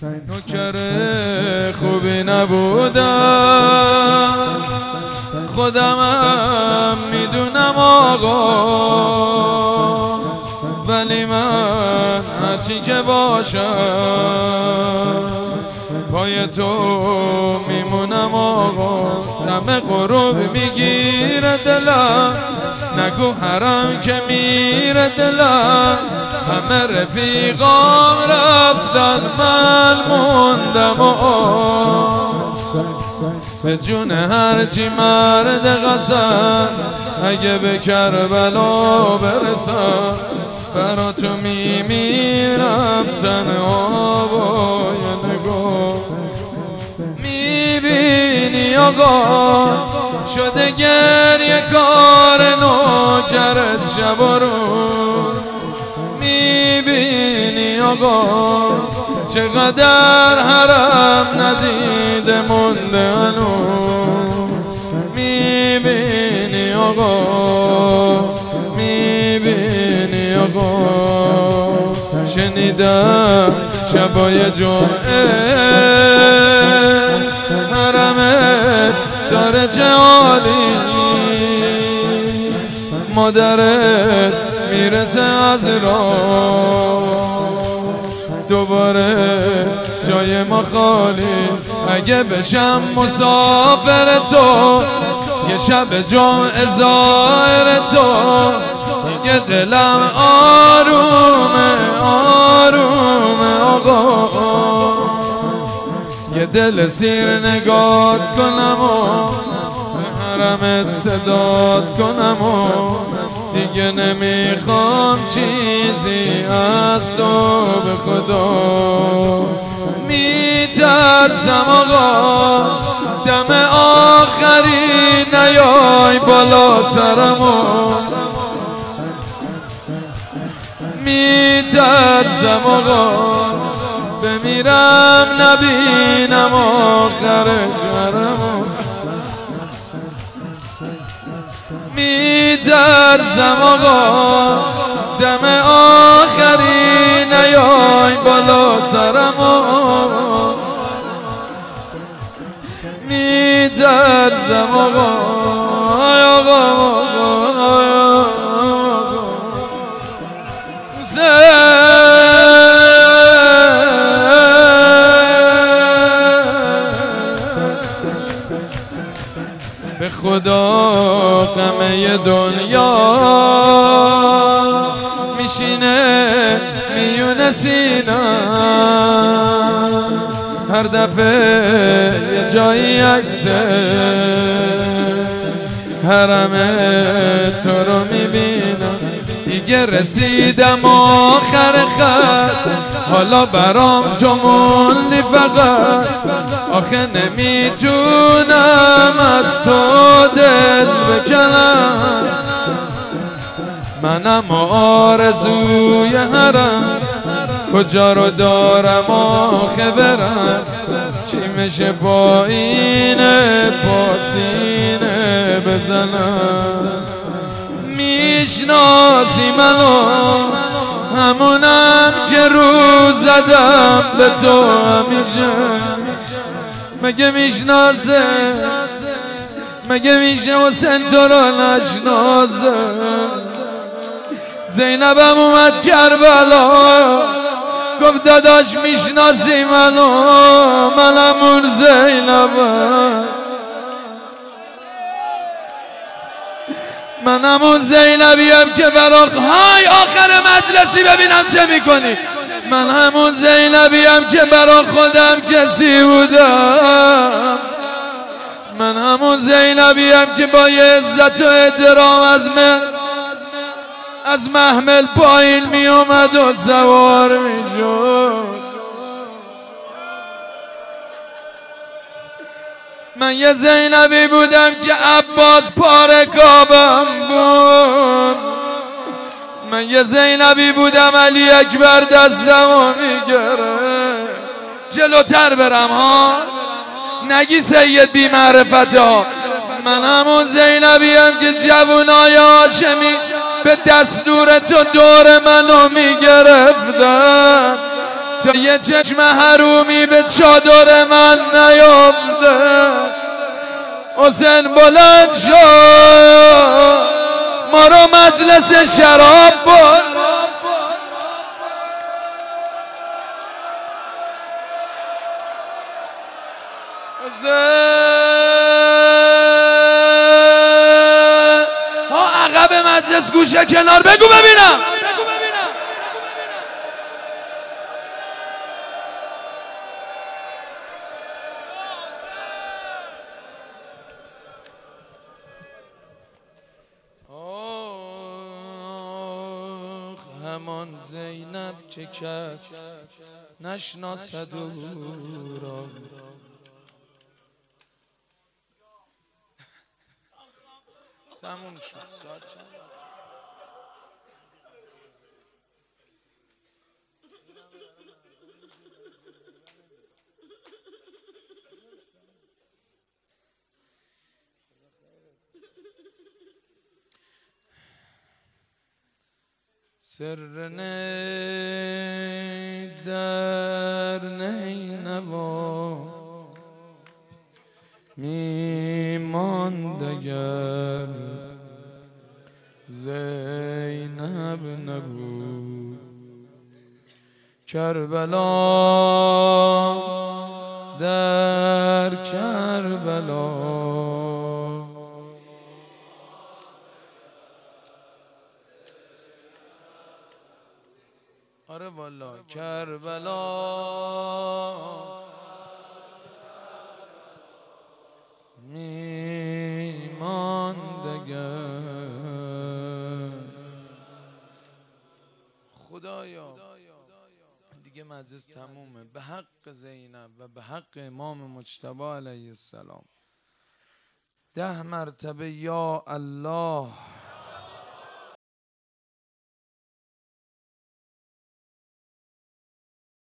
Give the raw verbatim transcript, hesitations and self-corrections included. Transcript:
نوکر خوبی نبودم، خودمم میدونم آقا، ولی من هرچی که باشم پای تو میمونم آقا. دم غروب میگیره دلم، نگو حرام که میره دلم. همه رفیقام رفتن من موندم و به جون هرچی مرد قسم، اگه به کربلا برسم برا تو میمیرم تنها با یه نگاه. میبینی آقا شده گریه کار نوکرت شب و روز. میبینی آقا چقدر حرم ندیده مونده هنوز. میبینی آقا، میبینی آقا، شنیدم شبای جمعه حرمت داره چه حالی، مادرت میرسه از راه، دوباره جای ما خالی. اگه بشم مسافر تو یه شب جمعه زائر تو، دیگه دلم آرومه آرومه آقا. یه دل سیر نگات کنم و به حرمت صدات کنم و دیگه نمیخوام چیزی از تو به خدا. میترسم آقا دم آخری نیای بالا سرمو، میترسم آقا بمیرم نبینم آخر جرمو. میترسم آقا دم آخری نیای بالا سرمو، میترسم آقا آقا به خدا غمه دنیا میشینه میونه سینم، هر دفعه یه جایی عکسه حرم تو رو میبینم. دیگه رسیدم آخر خط، حالا برام تو موندی فقط. آخه نمیتونم از تو دل بکنم، منم آرزوی حرم کجا رو دارم آخه برم. چی میشه پایینه پاسینه بزنم. میشناسی منو همونم که رو زدم به تو همیشه. مگه میشناسه مگه میشه حسین تو رو نشناسه. زینبم اومد کربلا گفت داداش میشناسی منو، منم اون زینبم، منم اون زینبیم که براخ های آخر مجلسی ببینم چه میکنی. من همون زینبیم که برا خودم کسی بودم، من همون زینبیم که با یه عزت و احترام از من از محمل پایین می اومد و سوار می شد. من یه زینبی بودم که عباس پاره کابم بود، من یه زینبی بودم علی اکبر دستمو میگره. جلوتر برم ها نگی سید بی معرفت ها. من همون زینبیم که جوونای هاشمی به دستور تو دور منو میگرفتن. تا یه چشم حرومی به چادر من نیافته. حسین بلند شد ما رو مجلس شراب برد. ها عقب مجلس گوشه کنار بگو ببینم. همان زینب که کس نشناسد او را. تموم شد ساعت چند؟ سر نی در نینوا می ماند اگر زینب نبود. کربلا در کربلا آره والا کربلا می ماند اگر. خدایا دیگه مجلس تمومه. به حق زینب و به حق امام مجتبی علیه السلام ده مرتبه یا الله